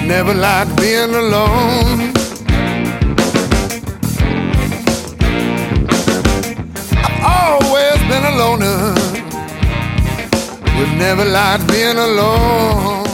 Never liked being alone. I've always been a loner. We've never liked being alone.